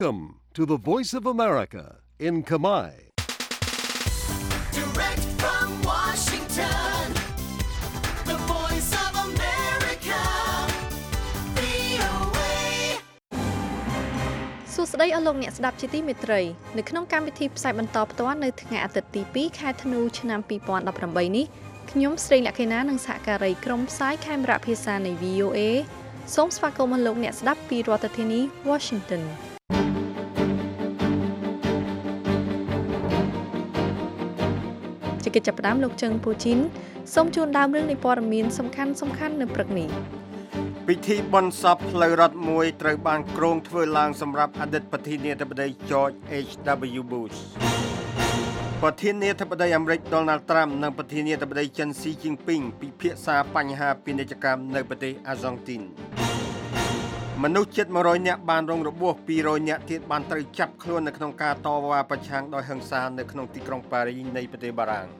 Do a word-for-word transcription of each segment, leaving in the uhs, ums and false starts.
Welcome to the Voice of America in Khmer. Direct from Washington, the Voice of America, វី អូ เอសួស្តីអស់លោកអ្នកស្ដាប់ជាទីមេត្រីនៅក្នុងកម្មវិធីផ្សាយបន្តផ្ទាល់នៅថ្ងៃអាទិត្យទីពីរខែធ្នូឆ្នាំពីរពាន់ដប់ប្រាំបីនេះខ្ញុំស្រីលក្ខិណានិងសហការីក្រុមផ្សាយខេមរៈភាសានៃ វី អូ เอ សូមស្វាគមន៍លោកអ្នកស្ដាប់ពីរដ្ឋធានី Washingtonជាកិច្ចចាប់ផ្ដើមលោកជឹងពូជីនសូមជូនដើមរឿងនៃព័ត៌មានសំខាន់សំខាន់នៅព្រឹកនេះពិធីបុណ្យសពផ្លូវរដ្ឋមួយត្រូវបានគ្រោងធ្វើឡើងសម្រាប់អតីតប្រធានាធិបតី George H W Bush ប្រធានាធិបតីអាមេរិក Donald Trump និងប្រធានាធិបតីចិន Xi Jinping ពិភាក្សាបញ្ហាពាណិជ្ជកម្មនៅប្រទេសអាហ្សង់ទីនមនុស្សជិតមួយរយនាក់បានរងរបួសពីររយនាក់ទៀតបានត្រូវចាប់ខ្លួននៅក្នុងការតវ៉ាប្រឆាំងដោយហិង្សានៅក្នុងទីក្រុងប៉ារីសនៃប្រទេសបារាំង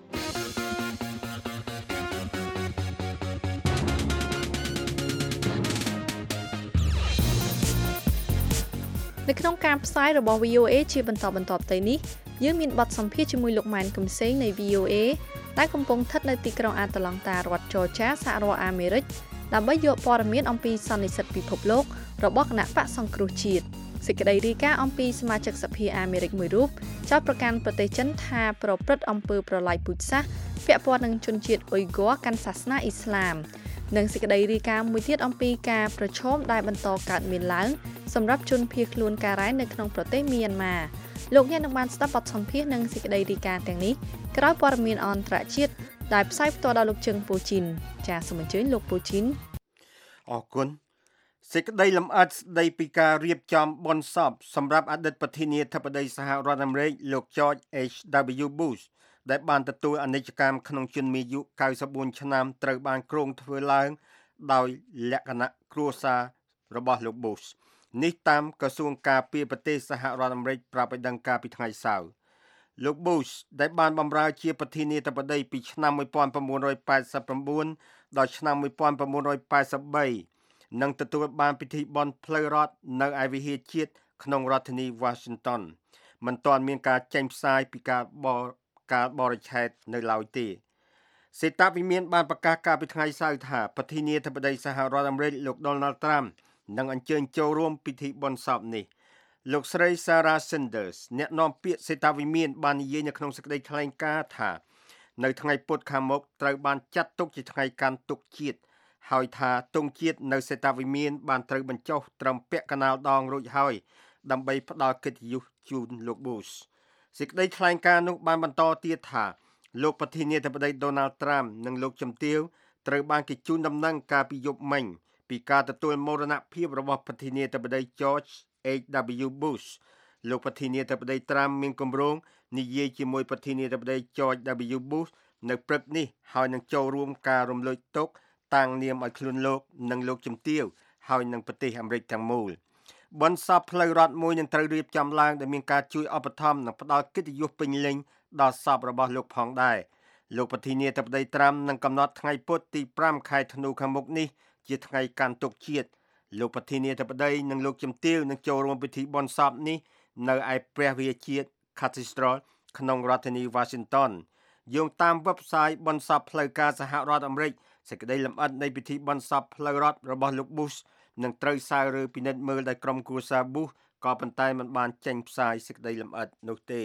នៅក្នុងការផ្សាយរបស់ វី អូ เอ ជាបន្តបន្ទាប់ទៅនេះយើងមានបទសម្ភាសន៍ជាមួយលោកម៉ែនកំសែងនៃ វី អូ เอ ដែលកំពុងស្ថិតនៅទីក្រុងអាត្លង់តារដ្ឋ Georgia សហរដ្ឋអាមេរិកដើម្បីយកព័ត៌មានអំពីសន្និសីទពិភពលោករបស់គណៈបកសង្គ្រោះជាតិសេចក្តីរាយការណ៍អំពីសមាជិកសភាអាមេរិកមួយរូបចោទប្រកាន់ប្រទេសចិនថាប្រព្រឹត្តអំពើប្រល័យពូជសាសន៍ពាក់ព័ន្ធនឹងជនជាតិអ៊ុយហ្គ័រកាន់សាសនាអ៊ីស្លាមនិងសេចក្តីរាយការណ៍មួយទៀតអំពីការប្រឈមដែលបន្តកើតមានឡើងសម្រាប់ជនភៀសខ្លួនការ៉ែនៅក្នុងប្រទេសមីយ៉ាន់ម៉ាលោកអ្នកនឹងបានស្ដាប់បទសម្ភាសន៍និងសេចក្តីរាយការណ៍ទាំងនេះក្រោយព័ត៌មានអន្តរជាតិដែលផ្សាយផ្ទាល់ដល់លោកជឹងពូជីនចាសសូមអញ្ជើញលោកពូជីនអរគុណសេចក្តីលម្អិតស្តីពីការរៀបចំបុណ្យសពសម្រាប់អតីតប្រធានាធិបតីសហរដ្ឋអាមេរិកលោក George H W Bush ដែលបានទទួលអនិច្ចកម្មក្នុងជន្មាយុកៅសិបបួនឆ្នាំត្រូវបានគ្រោងធ្វើឡើងដោយលក្ខណៈគ្រួសាររបស់លោក Bush នេះតាមក្រសួងការពារប្រទេសសហរដ្ឋអាមេរិកប្រាប់ឲ្យដឹងកាលពីថ្ងៃសៅរ៍លោក Bush ដែលបានបម្រើជាប្រធានាធិបតីពីឆ្នាំmột nghìn chín trăm tám mươi chínដល់ឆ្នាំmột nghìn chín trăm tám mươi baនឹងទទួលបានពិធីបុណ្យផ្លូវរដ្ឋនៅឯវិហារជាតិក្នុងរដ្ឋធានី Washington មិនទាន់មានការចេញផ្សាយពីការបរការបរិច្ឆេទនៅឡើយទេសេតាវិមានបានប្រកាសកាលពីថ្ងៃសៅរ៍ថាប្រធានាធិបតីសហរដ្ឋអាមេរិកលោក Donald Trump នឹងអញ្ជើញចូលរួមពិធីបុណ្យសពនេះលោកស្រី Sarah Sanders អ្នកនាំពាក្យសេតាវិមានបាននិយាយនៅក្នុងសេចក្តីថ្លែងការណ៍ថានៅថ្ងៃពុធខាងមុខត្រូវបានចាត់ទុកជាថ្ងៃកាន់ទុក្ខជាតិហើយថាទង់ជាតិនៅសេតាវិមានបានត្រូវបញ្ចុះត្រឹមពាក់កណ្ដាលដងរួចហើយដើម្បីផ្ដល់កិត្តិយសជូនលោក Bush សេចក្តីថ្លែងការណ៍នោះបានបន្តទៀតថាលោកប្រធានាធិបតី Donald Trump និងលោកជំទាវត្រូវបានគេជូនដំណឹងកាលពីយប់មិញពីការទទួលមរណភាពរបស់ប្រធានាធិបតី George H W Bush លោកប្រធានាធិបតី Trump មានគម្រោងនិយាយជាមួយប្រធានាធិបតី George W Bush នៅព្រឹកនេះហើយនឹងចូលរួមការរំលែកទុក្ខតាំងនាមឲ្យខ្លួនលោកនិងលោកជំទាវហើយនឹងប្រទេសអាមេរិកទាំងមូលបុណ្យសពផ្លូវរដ្ឋមួយនឹងត្រូវរៀបចំឡើងដែលមានការជួយឧបត្ថម្ភនិងផ្ដល់កិត្តិយសពេញលេញដល់សពរបស់លោកផងដែរលោកប្រធានាធិបតី Trump នឹងកំណត់ថ្ងៃពុធទី5ខែធ្នូខាងមុខនេះជាថ្ងៃកាន់ទុក្ខជាតិលោកប្រធានាធិបតីនិងលោកជំទាវនឹងចូលរួមពិធីបុណ្យសពនេះនៅឯព្រះវិហារជាតិ Cathedral ក្នុងរដ្ឋធានី Washington យោងតាម website បុណ្យសពផ្លូវការសហរដ្ឋអាមេរិកសេចក្តីលម្អិតនៃពិធីបុណ្យសពផ្លូវរដ្ឋរបស់លោក Bush នឹងត្រូវសើរើពិនិត្យមើលដោយក្រុមគ្រួសារ Bush ក៏ប៉ុន្តែមិនបានចេញផ្សាយសេចក្តីលម្អិតនោះទេ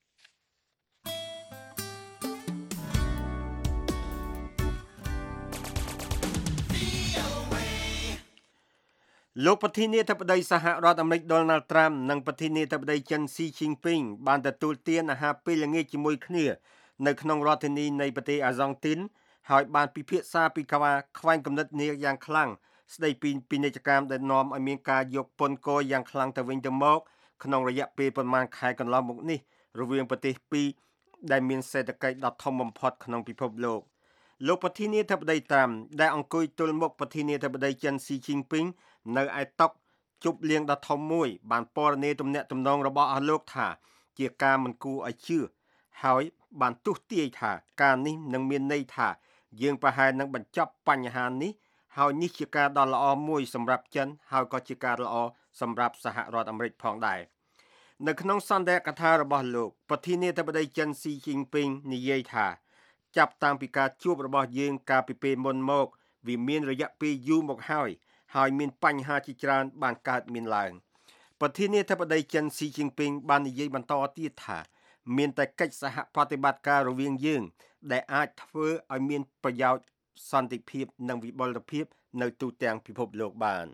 លោកប្រធានាធិបតីសហរដ្ឋអាមេរិក Donald Trump និងប្រធានាធិបតីចិន Xi Jinping បានទទួលទានអាហារពេលល្ងាចជាមួយគ្នានៅក្នុងរដ្ឋធានីនៃប្រទេសអាហ្សង់ទីនហើយបានពិភាក្សាពីការខ្វែងគំនិតគ្នាយ៉ាងខ្លាំងស្ដីពីពាណិជ្ជកម្មដែលនាំឲ្យមានការយកពន្ធគយយ៉ាងខ្លាំងទៅវិញទៅមកក្នុងរយៈពេលប្រមាណខែកន្លងមកនេះរវាងប្រទេសពីរដែលមានសេដ្ឋកិច្ចដ៏ធំបំផុតក្នុងពិភពលោកលោកប្រធានាធិបតី Trump ដែលអង្គុយទល់មុខប្រធានាធិបតីចិន Xi Jinping នៅឯតុជប់លៀងដ៏ធំមួយបានពណ៌នាទំនាក់ទំនងរបស់អស់លោកថាជាការមិនគួរឲ្យជឿហើយបានទស្សន៍ទាយថាការនេះនឹងមានន័យថាយើងប្រហែលនឹងបញ្ចប់បញ្ហានេះហើយនេះជាការដ៏ល្អមួយសម្រាប់ចិនហើយក៏ជាការល្អសម្រាប់សហរដ្ឋអាមេរិកផងដែរនៅក្នុងសន្ទរកថារបស់លោកប្រធានាធិបតីចិនស៊ីជីងពីងនិយាយថាចាប់តាំងពីការជួបរបស់យើងកាលពីពេលមុនមកវាមានរយៈពេលយូរមកហើយហើយមានបញ្ហាជាច្រើនបានកើតមានឡើងប្រធានាធិបតីចិនស៊ីជីងពីងបាននិយាយបន្តទៀតថាមានតែកិច្ចសហប្រតិបត្តិការរវាងយើងដែលអាចធ្វើឲ្យមានប្រយោជន៍សន្តិភាពនិងវិបុលភាពនៅទូទាំងពិភពលោកបាន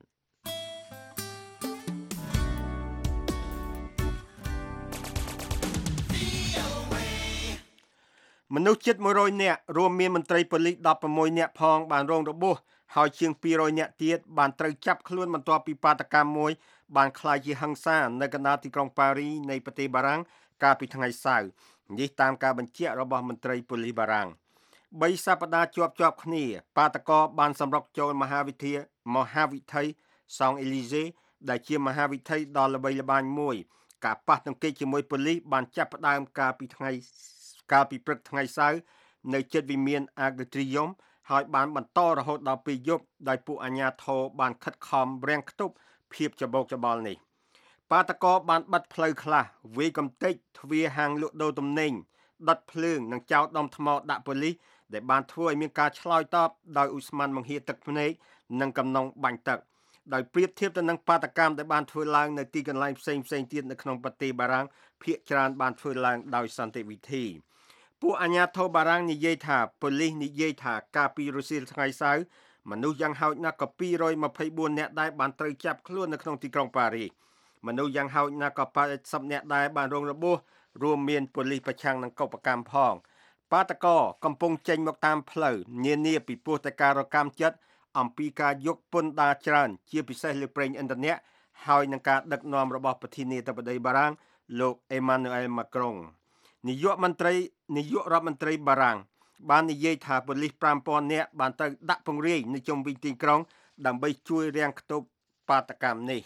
មនុស្សជិតមួយរយនាក់រួមមានមន្ត្រីប៉ូលីសដប់ប្រាំមួយនាក់ផងបានរងរបួសហើយជាងពីររយនាក់ទៀតបានត្រូវចាប់ខ្លួនបន្ទាប់ពីបាតកម្មមួយបានក្លាយជាហិង្សានៅកណ្ដាលទីក្រុងប៉ារីនៃប្រទេសបារាំងកាលពីថ្ងៃសៅរ៍នេះតាមការបញ្ជាក់របស់មន្ត្រីប៉ូលីសបារាំងបីសប្តាហ៍ជាប់ជាប់គ្នាបាតកោបានសម្រុកចូលមហាវិទ្យាល័យមហាវិថីសង់អេលីសេដែលជាមហាវិថីដ៏ល្បីល្បាញមួយការប៉ះទង្គិចជាមួយប៉ូលីសបានចាប់ផ្ដើមកាលពីថ្ងៃកាលពីព្រឹកថ្ងៃសៅរ៍នៅជិតវិមានអាកទ្រីយ៉ុមហើយបានបន្តរហូតដល់ពេលយប់ដោយពួកអាជ្ញាធរបានខិតខំរាំងខ្ទប់ភាពច្បោកច្បល់នេះបាតកោបានបិទផ្លូវខ្លះវាយកំទេចទ្វារហាងលក់ដូរទំនិញដុតភ្លើងនិងចោលដុំថ្មដាក់ប៉ូលីសដែលបានធ្វើឲ្យមានការឆ្លើយតបដោយឧស្ម័នបង្ហៀទឹកភ្នែកនិងកំណុងបាញ់ទឹកដោយប្រៀបធៀបទៅនឹងបាតកម្មដែលបានធ្វើឡើងនៅទីកន្លែងផ្សេងផ្សេងទៀតនៅក្នុងប្រទេសបារាំងភាគច្រើនបានធ្វើឡើងដោយសន្តិវិធីពួកអាជ្ញាធរបារាំងនិយាយថាប៉ូលីសនិយាយថាកាលពីរសៀលថ្ងៃសៅរ៍មនុស្សយ៉ាងហោចណាស់ក៏ពីររយម្ភៃបួននាក់ដែរបានត្រូវចាប់ខ្លួននៅក្នុងទីក្រុងប៉ារីសមនុស្សយ៉ាងហោចណាស់ក៏ប៉ាសិបនាក់ដែរបានរងរបួសរួមមានប៉ូលីសប្រឆាំងនឹងកុបកម្មផងបាតកោកំពុងចេញមកតាមផ្លូវនានាពីព្រោះតែការរកម្មចិត្តអំពីការយកពន្ធដារច្រើនជាពិសេសលើប្រេងឥន្ធនៈហើយនឹងការដឹកនាំរបស់ប្រធានាធិបតីបារាំងលោកអេម៉ានូអែលម៉ាក្រុងនាយកមន្ត្រីនាយករដ្ឋមន្ត្រីបារាំងបាននិយាយថាប៉ូលីសប្រាំពាន់នាក់បានទៅដាក់ពង្រាយនៅជុំវិញទីក្រុងដើម្បីជួយរាំងខ្ទប់បាតកម្មនេះ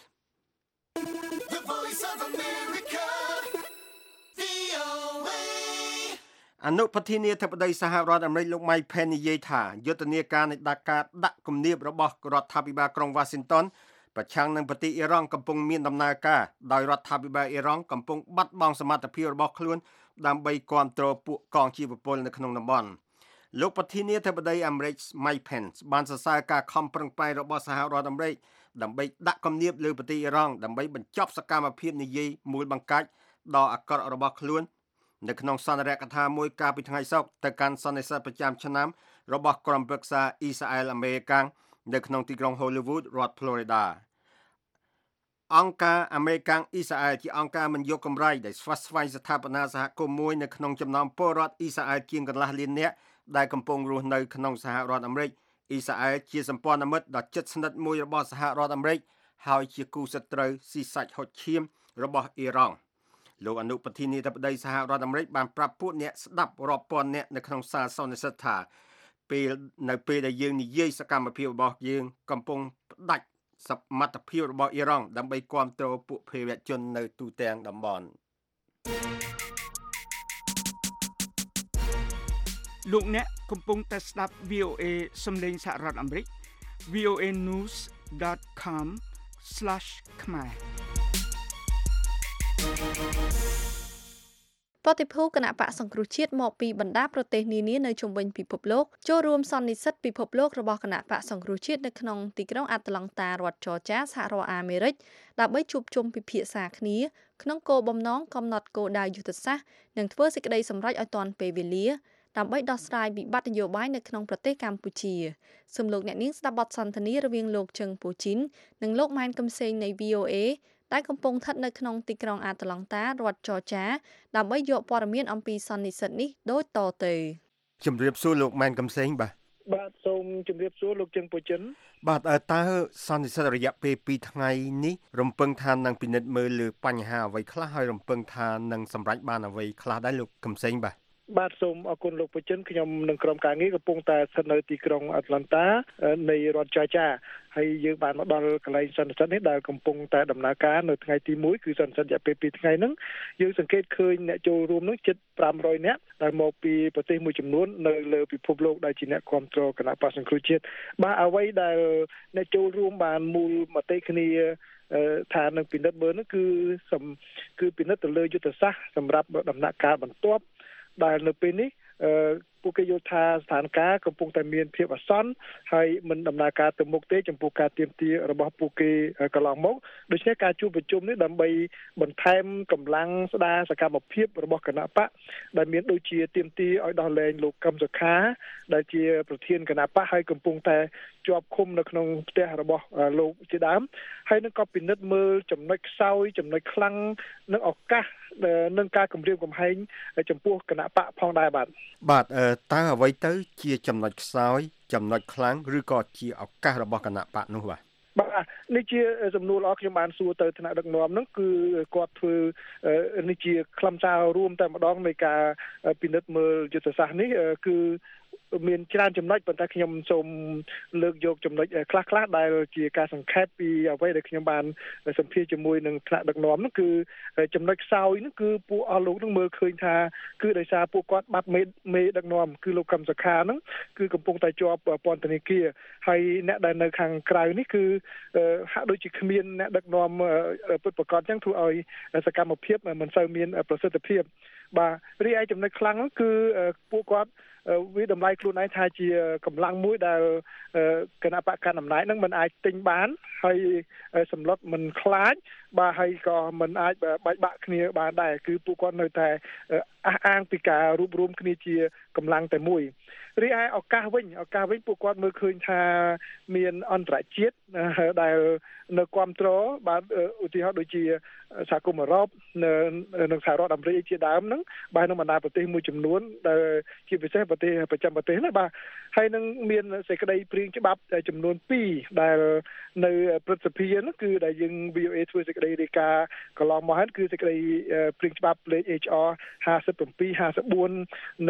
អនុប្រធានាធិបតីសហរដ្ឋអាមេរិកលោក Mike Pence និយាយថាយុទ្ធនាការនៃដាក់ការដាក់គំនាបរបស់រដ្ឋាភិបាលក្រុង Washington ប្រឆាំងនឹងប្រទេសអ៊ីរ៉ង់កំពុងមានដំណើរការដោយរដ្ឋាភិបាលអ៊ីរ៉ង់កំពុងបាត់បង់សមត្ថភាពរបស់ខ្លួនដើម្បីគ្រប់គ្រងពួកកងជីវពលនៅក្នុងតំបន់លោកប្រធានាធិបតីអាមេរិក Mike Pence បានសរសើរការខំប្រឹងប្រែងរបស់សហរដ្ឋអាមេរិកដើម្បីដាក់គំនាបលើប្រទេសអ៊ីរ៉ង់ដើម្បីបញ្ចប់សកម្មភាពនិយាយមូលបង្កាច់ដ៏អាក្រក់របស់ខ្លួននៅក្នុងសន្ទរកថាមួយកាលពីថ្ងៃសុក្រទៅកាន់សន្និសីទប្រចាំឆ្នាំរបស់ក្រុមប្រឹក្សាអ៊ីស្រាអែលអាមេរិកនៅក្នុងទីក្រុង Hollywood រដ្ឋ Florida អង្គការអាមេរិកអ៊ីស្រាអែលជាអង្គការមិនយកកម្រៃដែលស្វាស្វែងស្ថាបនាសហគមន៍មួយនៅក្នុងចំណោមពលរដ្ឋអ៊ីស្រាអែលជាងកន្លះលាននាក់ដែលកំពុងរស់នៅក្នុងសហរដ្ឋអាមេរិកអ៊ីស្រាអែលជាសម្ព័ន្ធមិត្តដ៏ជិតស្និទ្ធមួយរបស់សហរដ្ឋអាមេរិកហើយជាគូសត្រូវស៊ីសាច់ហុចឈាមរបស់អ៊ីរ៉ង់លោកអនុប្រធានាធិបតីសហរដ្ឋអាមេរិកបានប្រាប់ពួកអ្នកស្ដាប់រាប់ពាន់នាក់នៅក្នុងសាលសន្និសីទថាពេលនៅពេលដែលយើងនិយាយសកម្មភាពរបស់យើងកំពុងផ្ដាច់សមត្ថភាពរបស់អ៊ីរ៉ង់ដើម្បីគ្រប់គ្រងពួកភេរវជននៅទូទាំងតំបន់លោកអ្នកកំពុងតែស្ដាប់ វី អូ អេ សំឡេងសហរដ្ឋអាមេរិក វី អូ เอ news dot com slash khmer ប្រតិភូគណៈបកសង្គ្រោះជាតិមកពីបណ្ដាប្រទេសនានានៅជុំវិញពិភពលោកចូលរួមសន្និសីទពិភពលោករបស់គណៈបកសង្គ្រោះជាតិនៅក្នុងទីក្រុងអាត្លង់តារដ្ឋច័រចាសហរដ្ឋអាមេរិកដើម្បីជួបជុំពិភាក្សាគ្នាក្នុងគោលបំណងកំណត់គោលដៅយុទ្ធសាស្ត្រនិងធ្វើសេចក្តីសម្រេចឲ្យទាន់ពេលវេលាដើម្បីដោះស្រាយវិបត្តិនយោបាយនៅក្នុងប្រទេសកម្ពុជាសូមលោកអ្នកនាងស្ដាប់បទសន្ទនារវាងលោកជឹងពូជីននិងលោកម៉ែនកំសែងនៃ វី អូ អេ ដែលកំពុងស្ថិតនៅក្នុងទីក្រុងអាត្លង់តារដ្ឋច័រចាដើម្បីយកព័ត៌មានអំពីសន្និសីទនេះដូចតទៅជំរាបសួរលោកម៉ែនកំសែងបាទបាទសូមជម្រាបសួរលោកជឹងពូចិនបាទតើសន្និសីទរយៈពេលពីរថ្ងៃនេះរំពឹងថានឹងពិនិត្យមើលលើបញ្ហាអ្វីខ្លះហើយរំពឹងថានឹងសម្រេចបានអ្វីខ្លះដែរលោកកំសែងបាទបាទសូមអរគុណលោកពូចិនខ្ញុំនិងក្រុមការងារកំពុងតែស្ថិតនៅទីក្រុងអាត្លង់តានៃរដ្ឋច័រចាហើយយើងបានមកដល់កន្លែងសន្និសីទនេះដែលកំពុងតែដំណើរការនៅថ្ងៃទីមួយគឺសន្និសីទរយៈពេលពីរថ្ងៃហ្នឹងយើងសង្កេតឃើញអ្នកចូលរួមនោះជិតប្រាំរយនាក់ដែលមកពីប្រទេសមួយចំនួននៅលើពិភពលោកដែលជាអ្នកគ្រប់គ្រងគណៈបក្សសង្គ្រោះជាតិបាទអ្វីដែលអ្នកចូលរួមបានមូលមតិគ្នាថានឹងពិនិត្យមើលនោះគឺគឺពិនិត្យទៅលើយុទ្ធសាស្ត្រសម្រាប់ដំណាក់កាលបន្ទាប់ដែលនៅពេលនេះពួកគេយល់ថាស្ថានភាពកំពុងតែមានភាពអាសន្នហើយមិនដំណើរការទៅមុខទេចំពោះការទាមទាររបស់ពួកគេកន្លងមកដូច្នេះការជួបប្រជុំនេះដើម្បីបន្ថែមកម្លាំងស្ដារសកម្មភាពរបស់គណៈបកដែលមានដូចជាទាមទារឲ្យដោះលែងលោកកឹមសុខាដែលជាប្រធានគណៈបកហើយកំពុងតែជាប់ឃុំនៅក្នុងផ្ទះរបស់លោកជាដើមហើយនឹងក៏ពិនិត្យមើលចំណុចខ្សោយចំណុចខ្លាំងនិងឱកាសនឹងការគម្រាមកំហែងចំពោះគណៈបកផងដែរបាទបាទតើអ្វីទៅជាចំណុចខ្សោយចំណុចខ្លាំងឬក៏ជាឱកាសរបស់គណៈបកនោះបាទបាទនេះជាសំណួរល្អខ្ញុំបានសួរទៅថ្នាក់ដឹកនាំហ្នឹងគឺគាត់ធ្វើនេះជាខ្លឹមសាររួមតែម្ដងនៃការពិនិត្យមើលយុទ្ធសាស្ត្រនេះគឺមានច្រើនចំណុចប៉ុន្តែខ្ញុំសូមលើកយកចំណុចខ្លះៗដែលជាការសង្ខេបពីអ្វីដែលខ្ញុំបានសម្ភាសជាមួយនឹងថ្នាក់ដឹកនាំនោះគឺចំណុចខ្សោយនោះគឺពួកអស់លោកនឹងមើលឃើញថាគឺដោយសារពួកគាត់បាត់មេមេដឹកនាំគឺលោកកឹមសុខាហ្នឹងគឺកំពុងតែជាប់ពន្ធនាគារហើយអ្នកដែលនៅខាងក្រៅនេះគឺហាក់ដូចជាគ្មានអ្នកដឹកនាំពិតប្រាកដចឹងធ្វើឲ្យសកម្មភាពមិនសូវមានប្រសិទ្ធភាពបាទរីឯចំណុចខ្លាំងហ្នឹងគឺពួកគាត់វាតម្លៃខ្លួនឯងថាជាកម្លាំងមួយដែលគណៈបកកណ្ដាលអំណាចនឹងមិនអាចទិញបានហើយសម្លុតមិនខ្លាចបាទហើយក៏មិនអាចបែកបាក់គ្នាបានដែរគឺពួកគាត់នៅតែអះអាងពីការរួបរวมគ្នាជាកម្លាំងតែមួយរីឯឱកាសវិញឱកាសវិញពួកគាត់មើលឃើញថាមានអន្តរជាតិដែលនៅគ្រប់គ្រងបាទឧទាហរណ៍ដូចជាសហគមន៍អឺរ៉ុបនិងសហរដ្ឋអាមេរិកជាដើមហ្នឹងបាទនៅបណ្ដាប្រទេសមួយចំនួនដែលជាពិសេសប្រទេសប្រចាំប្រទេសណាបាទហើយនឹងមានសេចក្តីព្រាងច្បាប់ចំនួនពីរដែលនៅព្រឹទ្ធសភានោះគឺដែលយើង V O A ធ្វើសេចក្តីរាយការណ៍កន្លងមកហើយគឺសេចក្តីព្រាងច្បាប់លេខ H R ห้าสิบเจ็ด ห้าสิบสี่និង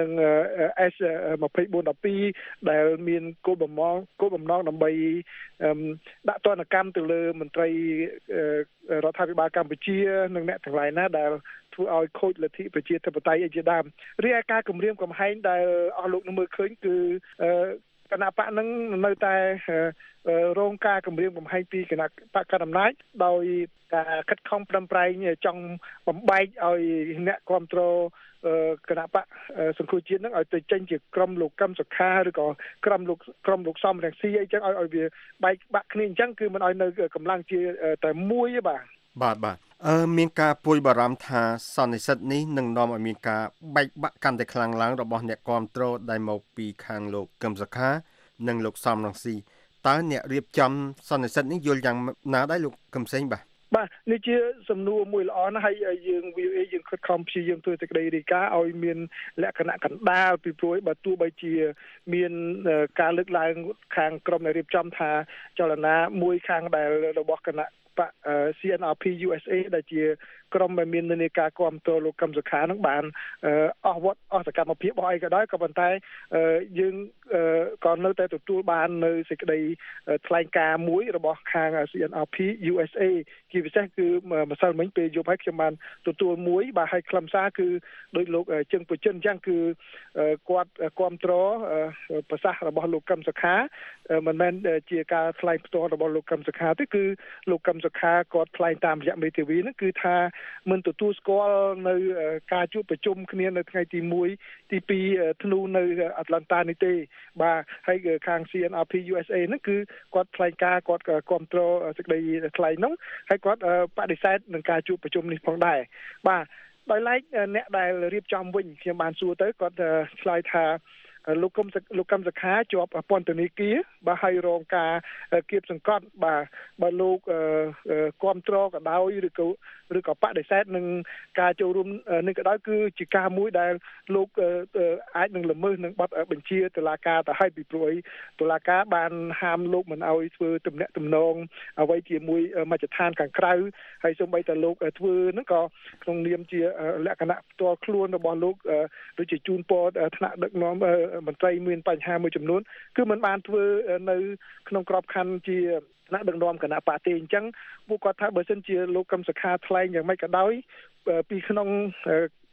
S ยี่สิบสี่ สิบสองដែលមានគោលបំណងគោលបំណងដើម្បីដាក់ទណ្ឌកម្មទៅលើមន្ត្រីរដ្ឋាភិបាលកម្ពុជានិងអ្នកទាំងឡាយណាដែលធ្វើឲ្យខូចលទ្ធិប្រជាធិបតេយ្យជាដើមរីឯការគម្រាមកំហែងដែលអស់លោកនឹងមើលឃើញគឺគណៈបកនឹងនៅតែរងការគម្រាមកំហែងពីគណៈបកកណ្ដាលអំណាចដោយការខិតខំប្រឹងប្រែងចង់បំបែកឲ្យអ្នកគ្រប់គ្រងគណៈបកសង្គ្រោះជាតិនឹងឲ្យទៅចេញជាក្រុមលោកកឹមសុខាឬក៏ក្រុមលោកក្រុមលោកសំរងស៊ីអីចឹងឲ្យឲ្យវាបែកបាក់គ្នាអញ្ចឹងគឺមិនឲ្យនៅកម្លាំងជាតែមួយទេបាទបាទបាទអឺមានការព្រួយបារម្ភថាសន្និសីទនេះនឹងនាំឲ្យមានការបែកបាក់កាន់តែខ្លាំងឡើងរបស់អ្នកគ្រប់គ្រងដែលមកពីខាងលោកកឹមសុខានិងលោកសំរងស៊ីតើអ្នករៀបចំសន្និសីទនេះយល់យ៉ាងណាដែរលោកកឹមសេងបាទបាទនេះជាសំណួរមួយល្អណាស់ហើយយើង V O A យើងខិតខំព្យាយាមធ្វើសេចក្តីរាយការណ៍ឲ្យមានលក្ខណៈកណ្ដាលពីព្រោះបើទោះបីជាមានការលើកឡើងខាងក្រុមដែលរៀបចំថាចលនាមួយខាងដែលរបស់គណៈបក C N R P U S A ដែលជាក្រុមដែលមាននានាការគាំទ្រលោកកឹមសុខានឹងបានអស់វត្តអស់សកម្មភាពរបស់អីក៏ដោយក៏ប៉ុន្តែយើងក៏នៅតែទទួលបាននៅសេចក្តីថ្លែងការណ៍មួយរបស់ខាង C N R P U S A ជាពិសេសគឺម្សិលមិញពេលយប់ហើយខ្ញុំបានទទួលមួយបាទហើយខ្លឹមសារគឺដោយលោកជើងប្រជិនអញ្ចឹងគឺគាត់គាំទ្រប្រសាសន៍របស់លោកកឹមសុខាមិនមែនជាការថ្លែងផ្ទាល់របស់លោកកឹមសុខាទេគឺលោកកឹមសុខាគាត់ថ្លែងតាមរយៈមេធាវីហ្នឹងគឺថាមិនទទួលស្គាល់នៅការជួបប្រជុំគ្នានៅថ្ងៃទីមួយទីពីរធ្នូនៅអាត្លង់តានេះទេបាទហើយខាង C N R P U S A ហ្នឹងគឺគាត់ថ្លែងការគាត់គាំទ្រសេចក្តីថ្លែងហ្នឹងហើយគាត់បដិសេធនឹងការជួបប្រជុំនេះផងដែរបាទដោយឡែកអ្នកដែលរៀបចំវិញខ្ញុំបានសួរទៅគាត់ឆ្លើយថាលោកកឹមលោកកឹមសុខាជាប់ពន្ធនាគារបាទហើយរងការគៀបសង្កត់បាទបើលោកគ្រប់គ្រងក៏ដោយឬក៏ឬក៏បដិសេធនឹងការចូលរួមនេះក៏ដោយគឺជាការមួយដែលលោកអាចនឹងល្មើសនឹងបទបញ្ជាតុលាការទៅឲ្យពីព្រោះតុលាការបានហាមលោកមិនឲ្យធ្វើទំនាក់ទំនងអ្វីជាមួយមជ្ឈដ្ឋានខាងក្រៅហើយសូម្បីតែលោកធ្វើហ្នឹងក៏ក្នុងនាមជាលក្ខណៈផ្ទាល់ខ្លួនរបស់លោកដូចជាជូនពរថ្នាក់ដឹកនាំមន្ត្រីមានបញ្ហាមួយចំនួនគឺมันបានធ្វើនៅក្នុងក្របខ័ណ្ឌជាថ្នាក់ដឹកនាំគណៈបកទេអញ្ចឹងពួកគាត់ថាបើសិនជាលោកកឹមសុខាថ្លែងយ៉ាងម៉េចក៏ដោយពីក្នុងព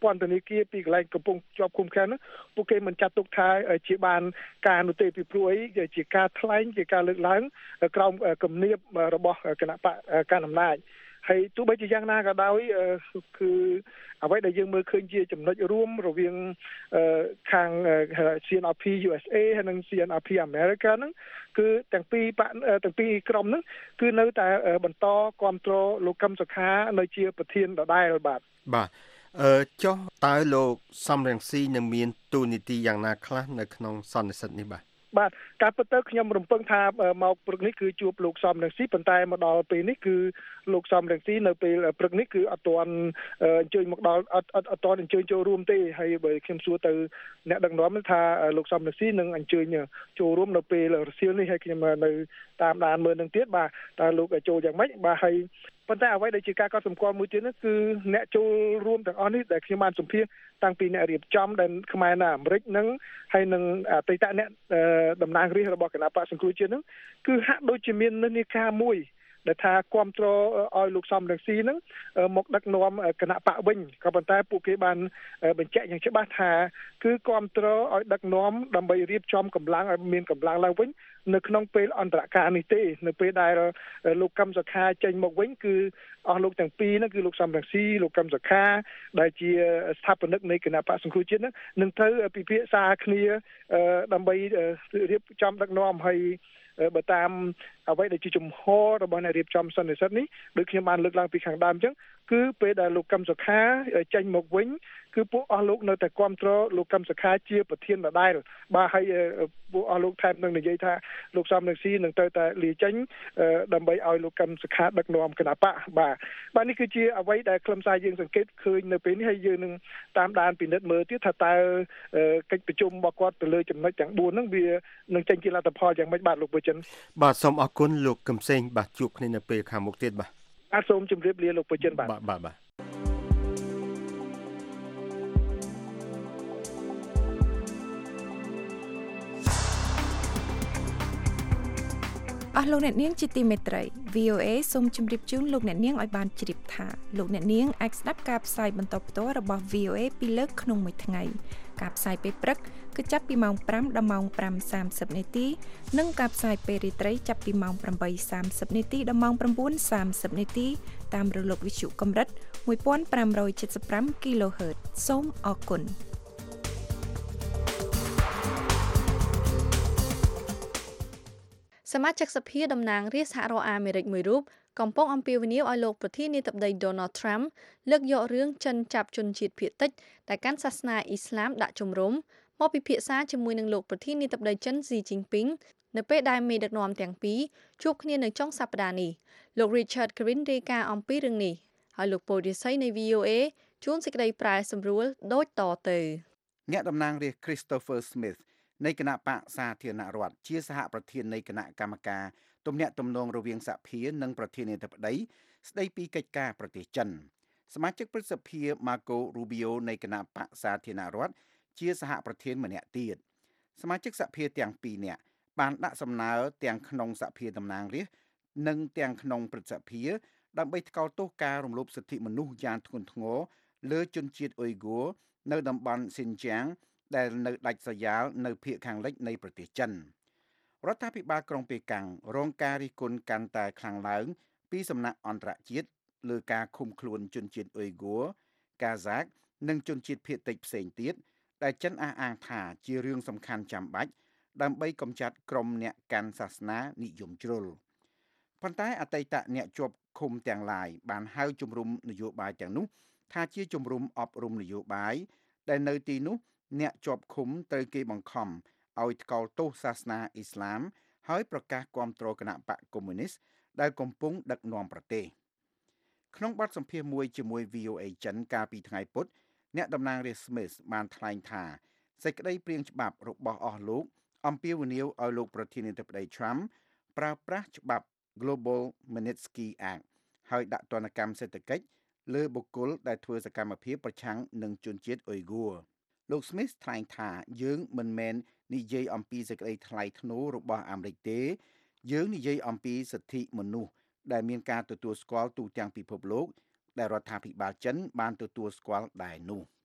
ពន្ធនាគារពីកន្លែងកំពុងជាប់ឃុំឃាំងហ្នឹងពួកគេមិនចាត់ទុកថាជាបានការនោះទេពីព្រោះអីជាការថ្លែងជាការលើកឡើងក្រោមគំនាបរបស់គណៈបកកណ្ដាលអំណាចហើយទោះបីជាយ៉ាងណាក៏ដោយគឺអ្វីដែលយើងមើលឃើញជាចំណុចរួមរវាងខាង C N R P U S A ហើយនិង C N R P America ហ្នឹងគឺទាំងពីរទាំងពីរក្រុមហ្នឹងគឺនៅតែបន្តគ្រប់គ្រងលោកកឹមសុខានៅជាប្រធានដដែលបាទបាទអឺចុះតើលោកសំរងស៊ីនឹងមានទូនីតិយ៉ាងណាខ្លះនៅក្នុងសន្និសីទនេះបាទបាទការពិតទៅខ្ញុំរំពឹងថាមកព្រឹកនេះគឺជួបលោកសំរងស៊ីប៉ុន្តែមកដល់ពេលនេះគឺលោកសំរងស៊ីនៅពេលព្រឹកនេះគឺអត់ទាន់អញ្ជើញមកដល់អត់អត់អត់ទាន់អញ្ជើញចូលរួមទេហើយបើខ្ញុំសួរទៅអ្នកដឹកនាំថាលោកសំរងស៊ីនឹងអញ្ជើញចូលរួមនៅពេលរសៀលនេះហើយខ្ញុំនៅតាមដានមើលនឹងទៀតបាទតើលោកចូលយ៉ាងម៉េចបាទហើយប៉ុន្តែអ្វីដែលជាការកត់សម្គាល់មួយទៀតនោះគឺអ្នកចូលរួមទាំងអស់នេះដែលខ្ញុំបានសម្ភាសតាំងពីអ្នករៀបចំដែលខ្មែរនៅអាមេរិកនឹងហើយនឹងអតីតអ្នកតំណាងរាស្ត្ររបស់គណៈបក្សសង្គ្រោះជាតិនឹងគឺហាក់ដូចជាមាននិន្នាការមួយដែលថាគ្រប់គ្រងឲ្យលោកសំរងស៊ីនឹងមកដឹកនាំគណៈបកវិញក៏ប៉ុន្តែពួកគេបានបញ្ជាក់យ៉ាងច្បាស់ថាគឺគ្រប់គ្រងឲ្យដឹកនាំដើម្បីរៀបចំកម្លាំងឲ្យមានកម្លាំងឡើងវិញនៅក្នុងពេលអន្តរកាលនេះទេនៅពេលដែលលោកកឹមសុខាចេញមកវិញគឺអស់លោកទាំងពីរហ្នឹងគឺលោកសំរងស៊ីលោកកឹមសុខាដែលជាស្ថាបនិកនៃគណៈបក្សសង្គ្រោះជាតិហ្នឹងនឹងត្រូវពិភាក្សាគ្នាដើម្បីរៀបចំដឹកនាំឲ្យបើតាមអ្វីដែលជាជំហររបស់អ្នករៀបចំសន្និសីទនេះដូចខ្ញុំបានលើកឡើងពីខាងដើមអញ្ចឹងគឺពេលដែលលោកកឹមសុខាចេញមកវិញគឺពួកអស់លោកនៅតែគ្រប់គ្រងលោកកឹមសុខាជាប្រធានដដែលបាទហើយពួកអស់លោកថែមនឹងនិយាយថាលោកសំរងស៊ីនឹងទៅតែលាចេញដើម្បីឲ្យលោកកឹមសុខាដឹកនាំគណៈបកបាទបាទនេះគឺជាអ្វីដែលខ្លឹមសារយើងសង្កេតឃើញនៅពេលនេះហើយយើងនឹងតាមដានពិនិត្យមើលទៀតថាតើកិច្ចប្រជុំរបស់គាត់ទៅលើចំណុចទាំងបួនហ្នឹងវានឹងចេញជាលទ្ធផលយ៉ាងម៉េចបាទលោកបុចិនបាទសូមអរគុណលោកកឹមសេងបាទជួបគ្នានៅពេលខាងមុខទៀតបាទបាទសូមជម្រាបលាលោកបុចិនបាទបាទបាទបាទអស់លោកអ្នកនាងជាទីមេត្រី V O A សូមជម្រាបជូនលោកអ្នកនាងឲ្យបានជ្រាបថាលោកអ្នកនាងអាចស្ដាប់ការផ្សាយបន្តផ្ទាល់របស់ V O A ពីរលើកក្នុងមួយថ្ងៃការផ្សាយពេលព្រឹកគឺចាប់ពីម៉ោងប្រាំដល់ម៉ោងប្រាំសាមសិបនាទីនិងការផ្សាយពេលរាត្រីចាប់ពីម៉ោងប្រាំបីសាមសិបនាទីដល់ម៉ោងប្រាំបួនសាមសិបនាទីតាមរលកវិទ្យុកម្រិតមួយពាន់ប្រាំរយเจ็ดสิบห้า kHz សូមអរគុណសមាជិកសភាតំណាងរាស្ត្រសហរដ្ឋអាមេរិកមួយរូបកំពុងអំពាវនាវឲ្យលោកប្រធានាធិបតី Donald Trump លើកយករឿងចិនចាប់ជនជាតិភាគតិចដែលកាន់សាសនាអ៊ីស្លាមដាក់ជំរុំមកពិភាក្សាជាមួយនឹងលោកប្រធានាធិបតីចិន Xi Jinping នៅពេលដែលមេដឹកនាំទាំងពីរជួបគ្នានៅចុងសប្តាហ៍នេះលោក Richard Green រាយការណ៍អំពីរឿងនេះហើយលោកពលរិស័យនៃ V O A ជួនសេចក្តីប្រែសម្រួលដូចតទៅអ្នកតំណាងរាស្ត្រ Christopher Smith នៃគណៈបកសាធារណរដ្ឋជាសហប្រធាននៃគណៈកម្មការទំនាក់ទំនងរវាងសហភានិងប្រធានាធិបតីស្ដីពីកិច្ចការប្រទេសចិនសមាជិកព្រឹទ្ធសភា Marco Rubio នៃគណៈបកសាធារណរដ្ឋជាសហប្រធានម្នាក់ទៀតសមាជិកសភាទាំងពីរនាក់បានដាក់សំណើទាំងក្នុងសភាតំណាងរាស្ត្រនិងទាំងក្នុងព្រឹទ្ធសភាដើម្បីថ្កោលទោសការរំលោភសិទ្ធិមនុស្សយ៉ាងធ្ងន់ធ្ងរលើជនជាតិអ៊ុយហ្គូរនៅតំបន់ Xinjiang ដែលនៅដាច់ស្រយាលនៅភាគខាងលិចនៃប្រទេសចិនរដ្ឋាភិបាលក្រុងប៉េកាំងរងការរិះគន់កាន់តែខ្លាំងឡើងពីសំណាក់អន្តរជាតិលើការឃុំខ្លួនជនជាតិអ៊ុយហ្គូរ កាហ្សាកនិងជនជាតិភាគតិចផ្សេងទៀតដែលចិនអះអាងថាជារឿងសំខាន់ចាំបាច់ដើម្បីកម្ចាត់ក្រុមអ្នកកាន់សាសនានិយមជ្រុលប៉ុន្តែអតីតអ្នកជាប់ឃុំទាំងឡាយបានហៅជំរុំនយោបាយទាំងនោះថាជាជំរុំអប់រំនយោបាយដែលនៅទីនោះអ្នកជាប់ឃុំត្រូវគេបង្ខំឲ្យថ្កោលទោសសាសនាអ៊ីស្លាមហើយប្រកាសគាំទ្រគណៈបកកុម្មុយនីសដែលកំពុងដឹកនាំប្រទេសក្នុងបទសម្ភាសន៍មួយជាមួយ V O A ចិនកាលពីថ្ងៃពុធអ្នកតំណាងរាស្ត្រ Smith បានថ្លែងថាសេចក្តីព្រាងច្បាប់របស់អស់លោកអំពាវនាវឲ្យលោកប្រធានាធិបតី Trump ប្រើប្រាស់ច្បាប់ Global Magnitsky Act ហើយដាក់ទណ្ឌកម្មសេដ្ឋកិច្ចលើបុគ្គលដែលធ្វើសកម្មភាពប្រឆាំងនឹងជនជាតិអ៊ុយហ្គូរលោក Smith ថ្លែងថាយើងមិនមែននិយាយអំពីសេចក្តីថ្លៃថ្នូររបស់អាមេរិកទេយើងនិយាយអំពីសិទ្ធិមនុស្សដែលមានការទទួលស្គាល់ទូទាំងពិភពលោកដែលរដ្ឋាភិបាលចិនបានទទួលស្គាល់ដែរនោះ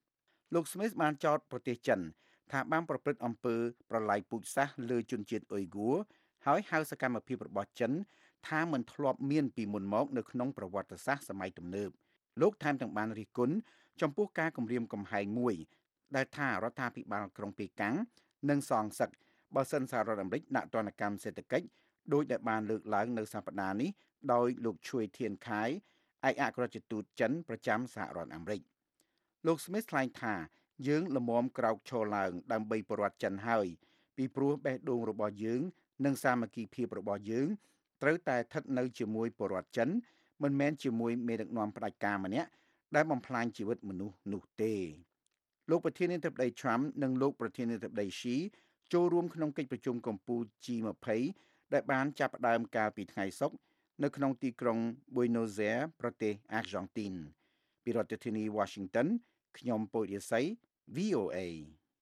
លោក Smith បានចោទប្រទេសចិនថាបានប្រព្រឹត្តអំពើប្រល័យពូជសាសន៍លើជនជាតិអ៊ុយហ្គូហើយហៅសកម្មភាពរបស់ចិនថាមិនធ្លាប់មានពីមុនមកនៅក្នុងប្រវត្តិសាស្ត្រសម័យទំនើបលោកថែមទាំងបានរិះគន់ចំពោះការគំរាមកំហែងមួយដែលថារដ្ឋាភិបាលក្រុងប៉េកាំងនឹងសងសឹកបើសិនសហរដ្ឋអាមេរិកដាក់ទណ្ឌកម្មសេដ្ឋកិច្ចដោយដែលបានលើកឡើងនៅសប្តាហ៍នេះដោយលោកឈួយធៀនខៃឯកអគ្គរដ្ឋទូតចិនប្រចាំសហរដ្ឋអាមេរិកលោក Smith ថ្លែងថាយើងលំមក្រោកឈរឡើងដើម្បីប្រវត្តិចិនហើយពីព្រោះបេះដូងរបស់យើងនិងសាមគ្គីភាពរបស់យើងត្រូវតែស្ថិតនៅជាមួយប្រវត្តិចិនមិនមែនជាមួយមេដឹកនាំផ្ដាច់ការម្នាក់ដែលបំផ្លាញជីវិតមនុស្សនោះទេលោកប្រធានាធិបតី Trump និងលោកប្រធានាធិបតី Xi ចូលរួមក្នុងកិច្ចប្រជុំកំពូល G ยี่สิบ ដែលបានចាប់ផ្ដើមកាលពីថ្ងៃសុក្រនៅក្នុងទីក្រុង Buenos Aires ប្រទេសអាហ្សង់ទីនពីរដ្ឋធានី Washington ខ្ញុំពូរិស័យ វី អូ เอ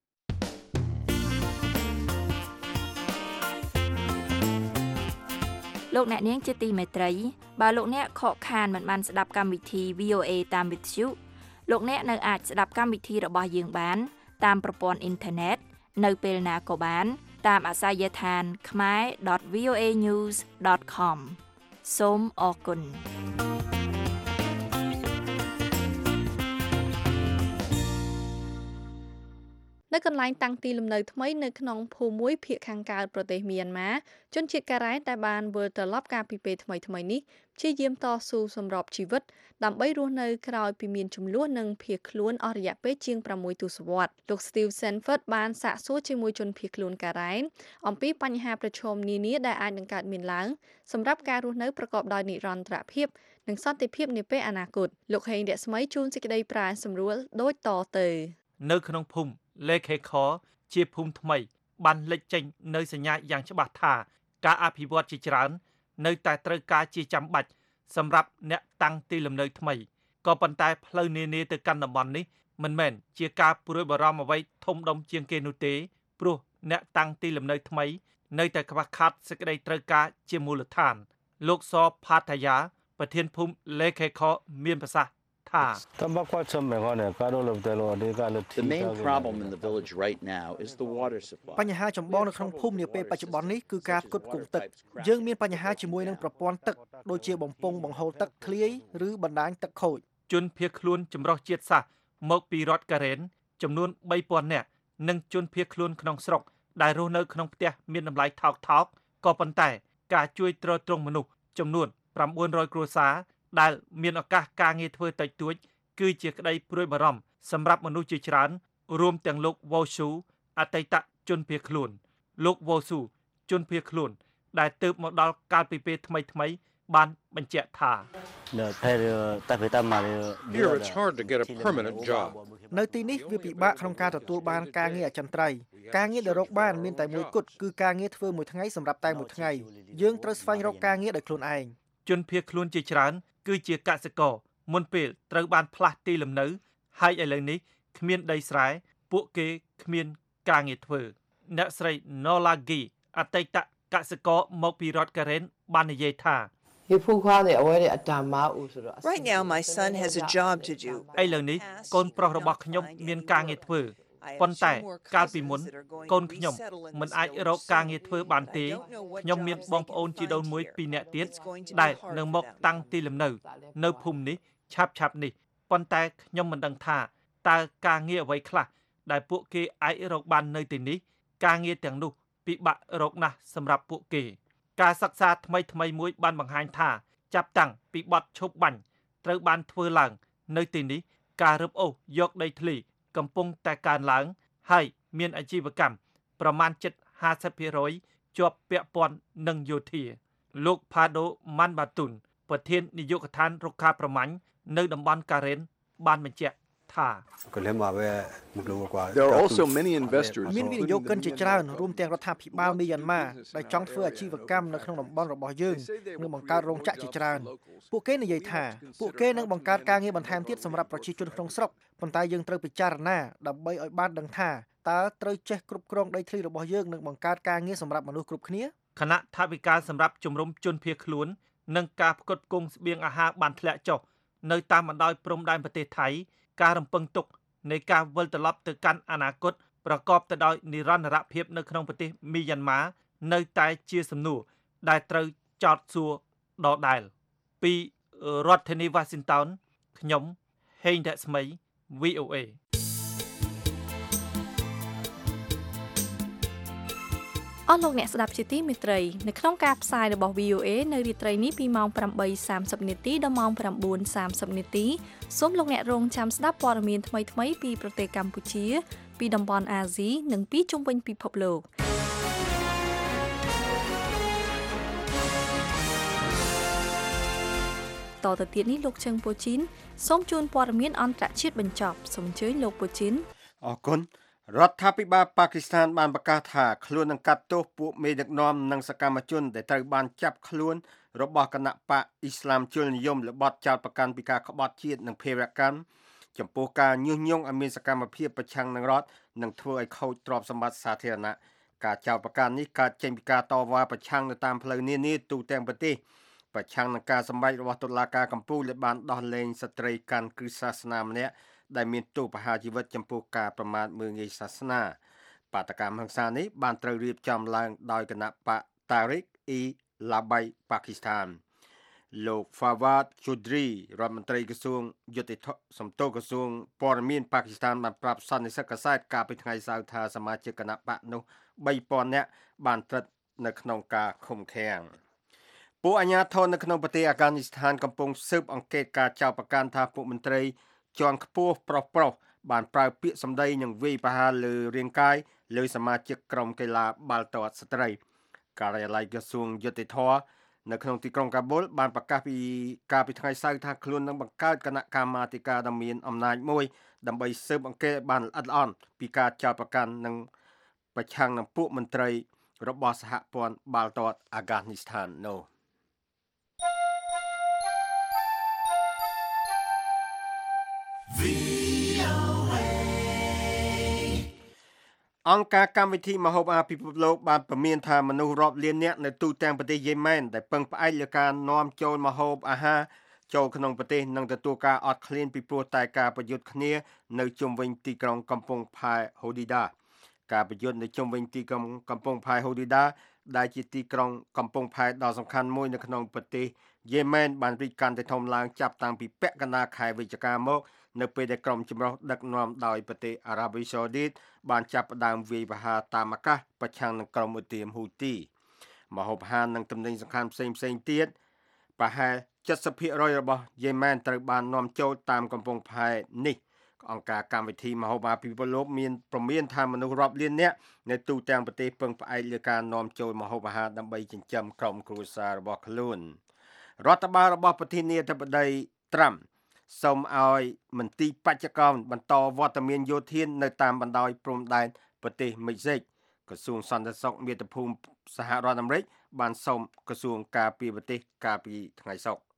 លោកអ្នកនាងជាទីមេត្រីបើលោកអ្នកខកខានមិនបានស្ដាប់កម្មវិធី វី អូ เอ តាមវិទ្យុលោកអ្នកនៅអាចស្ដាប់កម្មវិធីរបស់យើងបានតាមប្រព័ន្ធអ៊ីនធឺណិតនៅពេលណាក៏បានតាមអាសយដ្ឋាន ខមែរ ដត វី អូ เอ ញូស ដត ខម សូមអរគុណនៅកន្លែងតាំងទីលំនៅថ្មីនៅក្នុងភូមិមួយភាគខាងកើតប្រទេសមីយ៉ាន់ម៉ាជនជាតិការ៉េតែបានវិលត្រឡប់កាលពីពេលថ្មីថ្មីនេះព្យាយាមតស៊ូសម្របជីវិតដើម្បីរស់នៅក្រោយពីមានចំនួននិងភៀសខ្លួនអស់រយៈពេលជាងប្រាំមួយទសវត្សរ៍លោក Steve Sanford បានសាកសួរជាមួយជនភៀសខ្លួនការ៉េអំពីបញ្ហាប្រឈមនានាដែលអាចនឹងកើតមានឡើងសម្រាប់ការរស់នៅប្រកបដោយនិរន្តរភាពនិងសន្តិភាពនាពេលអនាគតលោកហេងរស្មីជួនសេចក្តីប្រាសម្រួលដូចតទៅនៅក្នុងភូមិលេខេខជាភូមិថ្មីបានលេចចេញនៅសញ្ញាយ៉ាងច្បាស់ថាការអភិវឌ្ឍជាច្រើននៅតែត្រូវការជាចាំបាច់សម្រាប់អ្នកតាំងទីលំនៅថ្មីក៏ប៉ុន្តែផ្លូវនានាទៅកាន់តំបន់នេះមិនមែនជាការព្រួយបារម្ភអ្វីធំដុំជាងគេនោះទេព្រោះអ្នកតាំងទីលំនៅថ្មីនៅតែខ្វះខាតសេចក្តីត្រូវការជាមូលដ្ឋានលោកសផាតាយាប្រធានភូមិលេខេខមានប្រសាសន៍ថា The main problem in the village right now is the water supply បញ្ហាចម្បងនៅក្នុងភូមិនាពេលបច្ចុប្បន្ននេះគឺការផ្គត់ផ្គង់ទឹកយើងមានបញ្ហាជាមួយនឹងប្រព័ន្ធទឹកដូចជាបំពង់បង្ហូរទឹកធ្លាយឬបណ្ដាញទឹកខូចជនភៀសខ្លួនចម្រុះជាតិសាសន៍មកពីរដ្ឋការ៉េនចំនួនបីពាន់នាក់និងជនភៀសខ្លួនក្នុងស្រុកដែលរស់នៅក្នុងផ្ទះមានតម្លៃថោកថោកក៏ប៉ុន្តែការជួយទ្រទ្រង់មនុស្សចំនួនប្រាំបួនរយគ្រួសារដែលមានឱកាសការងារធ្វើតិចតួចគឺជាក្តីព្រួយបារម្ភសម្រាប់មនុស្សជាច្រើនរួមទាំងលោកវ៉ូស៊ូអតីតជនភៀសខ្លួនលោកវ៉ូស៊ូជនភៀសខ្លួនដែលទើបមកដល់កាលពីពេលថ្មីថ្មីបានបញ្ជាក់ថា Here it's hard to get a permanent job នៅទីនេះវាពិបាកក្នុងការទទួលបានការងារអចិន្ត្រៃយ៍ការងារដែលរកបានមានតែមួយគត់គឺការងារធ្វើមួយថ្ងៃសម្រាប់តែមួយថ្ងៃយើងត្រូវស្វែងរកការងារដោយខ្លួនឯងជនភៀសខ្លួនជាច្រើនគឺជាកសិករមុនពេលត្រូវបានផ្លាស់ទីលំនៅហើយឥឡូវនេះគ្មានដីស្រែពួកគេគ្មានការងារធ្វើអ្នកស្រី Nola Gi អតីតកសិករមកពីរដ្ឋការ៉េនបាននិយាយថា Right now my son has a job to do ឥឡូវនេះកូនប្រុសរបស់ខ្ញុំមានការងារធ្វើប៉ុន្តែកាលពីមុនកូនខ្ញុំមិនអាចរកការងារធ្វើបានទេខ្ញុំមានបងប្អូនជីដូនមួយពីរនាក់ទៀតដែលនឹងមកតាំងទីលំនៅនៅភូមិនេះឆាប់ឆាប់នេះប៉ុន្តែខ្ញុំមិនដឹងថាតើការងារអ្វីខ្លះដែលពួកគេអាចរកបាននៅទីនេះការងារទាំងនោះពិបាករកណាស់សម្រាប់ពួកគេការសិក្សាថ្មីថ្មីមួយបានបង្ហាញថាចាប់តាំងពីបទឈប់បាញ់ត្រូវបានធ្វើឡើងនៅទីនេះការរឹបអូសយកដីធ្លីកំពុងតែកើនឡើងហើយមានអាជីវកម្មប្រមាណជិតห้าสิบភាគរយជាប់ពាក់ព័ន្ធនឹងយោធាលោកផាដូម៉ាន់បាតុនប្រធាននាយកដ្ឋានរុក្ខាប្រមាញ់នៅតំបន់ការ៉េនបានបញ្ជាក់ថា There are also many investors មានវិនិយោគិនជាច្រើនរួមទាំងរដ្ឋាភិបាលមីយ៉ាន់ម៉ាដែលចង់ធ្វើអាជីវកម្មនៅក្នុងតំបន់របស់យើងនិងបង្កើតរោងចក្រជាច្រើនពួកគេនិយាយថាពួកគេនឹងបង្កើតការងារបន្ថែមទៀតសម្រាប់ប្រជាជនក្នុងស្រុកប៉ុន្តែយើងត្រូវពិចារណាដើម្បីឲ្យបានដឹងថាតើត្រូវចេះគ្រប់គ្រងដីធ្លីរបស់យើងនិងបង្កើតការងារសម្រាប់មនុស្សគ្រប់គ្នាគណៈថវិកាសម្រាប់ជំរុំជនភៀសខ្លួននិងការផ្គត់ផ្គង់ស្បៀងអាហារបានធ្លាក់ចុះនៅតាមបណ្ដោយព្រំដែនប្រទេសថៃការរំពឹងទុកនៃការវិលត្រឡប់ទៅកាន់អនាគតប្រកបទៅដោយនិរន្តរភាពនៅក្នុងប្រទេសមីយ៉ាន់ម៉ានៅតែជាសំណួរដែលត្រូវចោទសួរដដែលពីរដ្ឋធានី Washington ខ្ញុំហេងរស្មី វី អូ เอអស់លោកអ្នកស្ដាប់ជាទីមេត្រីនៅក្នុងការផ្សាយរបស់ វី អូ เอ នៅរាត្រីនេះពីម៉ោង ប្រាំបីសាមសិប នាទីដល់ម៉ោង ប្រាំបួនសាមសិប នាទីសូមលោកអ្នករងចាំស្ដាប់ព័ត៌មានថ្មីៗពីប្រទេសកម្ពុជាពីតំបន់អាស៊ីនិងពីជុំវិញពិភពលោកតទៅទៀតនេះលោកជឹងពូជីនសូមជូនព័ត៌មានអន្តរជាតិបញ្ចប់សូមអញ្ជើញលោកពូជីនអរគុណរដ្ឋាភិបាលប៉ាគីស្ថានបានប្រកាសថាខ្លួននឹងកាត់ទោសពួកមេដឹកនាំនិងសកម្មជនដែលត្រូវបានចាប់ខ្លួនរបស់គណៈបកអ៊ីស្លាមជលនិយមល្បត់ចោទប្រកាន់ពីការក្បត់ជាតិនិងភេរវកម្មចំពោះការញុះញង់ឲ្យមានសកម្មភាពប្រឆាំងនឹងរដ្ឋនិងធ្វើឲ្យខូចទ្រព្យសម្បត្តិសាធារណៈការចោទប្រកាន់នេះកើតចេញពីការតវ៉ាប្រឆាំងនៅតាមផ្លូវនានាទូទាំងប្រទេសប្រឆាំងនឹងការសម្ដែងរបស់តុលាការកំពូលដែលបានដោះលែងស្ត្រីកាន់គ្រឹះសាសនាម្នាក់ដែលមានទោសប្រហារជីវិតចំពោះការប្រមាថមើលងាយសាសនាបាតកម្មហិង្សានេះបានត្រូវរៀបចំឡើងដោយគណៈបក Tariq e Labai Pakistan លោក Fawad Chaudhry រដ្ឋមន្ត្រីក្រសួងយុតិធសំទោក្រសួងព័ត៌មានប៉ាគីស្ថានបានប្រាប់សន្និសីទកាសែតកាលពីថ្ងៃសៅរ៍ថាសមាជិកគណៈបកនោះ បីពាន់នាក់បានស្ថិតនៅក្នុងការឃុំឃាំងពួកអាជ្ញាធរនៅក្នុងប្រទេសអាហ្គានីស្ថានកំពុងស៊ើបអង្កេតការចោទប្រកាន់ថាពួកមន្ត្រីជាន់ខ្ពស់ប្រុសប្រុសបានប្រើពាក្យសម្ដីនិងវាយប្រហារលើរាងកាយលើសមាជិកក្រុមកីឡាបាល់ទាត់ស្ត្រីការិយាល័យក្រសួងយុតិធម៌នៅក្នុងទីក្រុងកាបូលបានប្រកាសពីកាលពីថ្ងៃសៅរ៍ថាខ្លួននឹងបង្កើតគណៈកម្មាធិការដ៏មានអំណាចមួយដើម្បីស៊ើបអង្កេតបានល្អិតល្អន់ពីការចោទប្រកាន់និងប្រឆាំងនឹងពួកមន្ត្រីរបស់សហព័ន្ធបាល់ទាត់អាហ្គានីស្ថាននោះអង្គការកម្មវិធីម្ហូបអាហារពិភពលោកបានព្រមានថាមនុស្សរាប់លាននាក់នៅទូទាំងប្រទេសយេម៉ែនដែលពឹងផ្អែកលើការនាំចូលម្ហូបអាហារចូលក្នុងប្រទេសនឹងទទួលការអត់ឃ្លានពីព្រោះតែការប្រយុទ្ធគ្នានៅជុំវិញទីក្រុងកំពង់ផែហូឌីដាការប្រយុទ្ធនៅជុំវិញទីក្រុងកំពង់ផែហូឌីដាដែលជាទីក្រុងកំពង់ផែដ៏សំខាន់មួយនៅក្នុងប្រទេសយេម៉ែនបានរីកកាន់តែធំឡើងចាប់តាំងពីពាក់កណ្ដាលខែវិច្ឆិកាមកនៅពេលដែលក្រុមចម្រុះដឹកនាំដោយប្រទេសអារ៉ាប៊ីសាអូឌីតបានចាប់ផ្ដើមវាយប្រហារតាមអាកាសប្រឆាំងនឹងក្រុមឧទាមហ៊ូទីម្ហូបអាហារនិងទំនិញសំខាន់ផ្សេងផ្សេងទៀតប្រហែល เจ็ดสิบភាគរយ របស់យេម៉ែនត្រូវបាននាំចូលតាមកំពង់ផែនេះអង្គការកម្មវិធីម្ហូបអាហារពិភពលោកមានព្រមានថាមនុស្សរាប់លាននាក់នៅទូទាំងប្រទេសពឹងផ្អែកលើការនាំចូលម្ហូបអាហារដើម្បីចិញ្ចឹមក្រុមគ្រួសាររបស់ខ្លួនរដ្ឋបាលរបស់ប្រធានាធិបតីត្រាំសូមឲ្យមន្ទីរបច្ចេកទេសបន្តវត្តមានយោធានៅតាមបណ្ដោយព្រំដែនប្រទេសមិចស៊ិកក្រសួងសន្តិសុខមាតុភូមិសហរដ្ឋអាមេរិកបានសូមក្រសួងការពារប្រទេសកាលពីថ្ងៃសុក្រ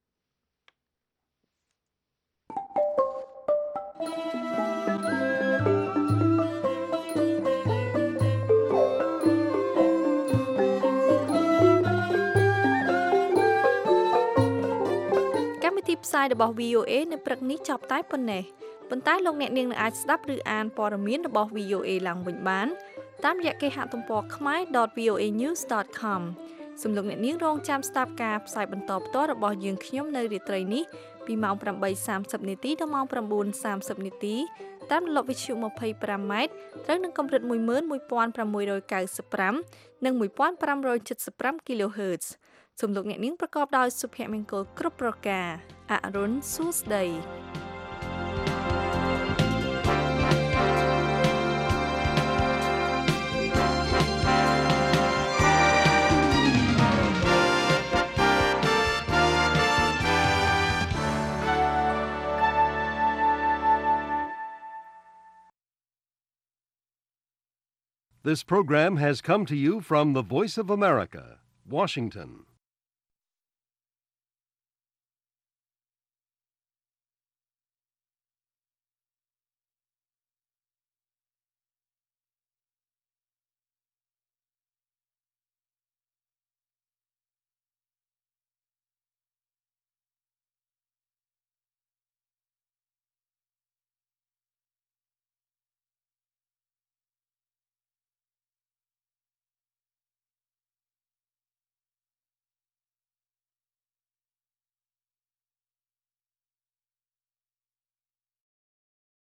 ទីផ្សាយរបស់ វី អូ เอ នៅព្រឹកនេះចប់តែប៉ុណ្ណេះប៉ុន្តែលោកអ្នកនាងនឹងអាចស្ដាប់ឬអានព័ត៌មានរបស់ វី អូ เอ ឡើងវិញបានតាមរយៈគេហទំព័រ khmae.ដត វី អូ เอ news ដត com សូមលោកអ្នកនាងរងចាំស្ដាប់ការផ្សាយបន្តផ្ទាល់របស់យើងខ្ញុំនៅរាត្រីនេះពីម៉ោង ប្រាំបីសាមសិប នាទីដល់ម៉ោង ប្រាំបួនសាមសិប នាទីតាមរលកវិទ្យុ ยี่สิบห้า ម៉ែត្រត្រូវនឹងកម្រិត một nghìn một trăm sáu mươiห้า និង một nghìn năm trăm bảy mươiห้า kHz សូមលោកអ្នកនាងប្រកបដោយសុភមង្គលគ្រប់ប្រការអរុនសួស្ដី This program has come to you from the Voice of America, Washington.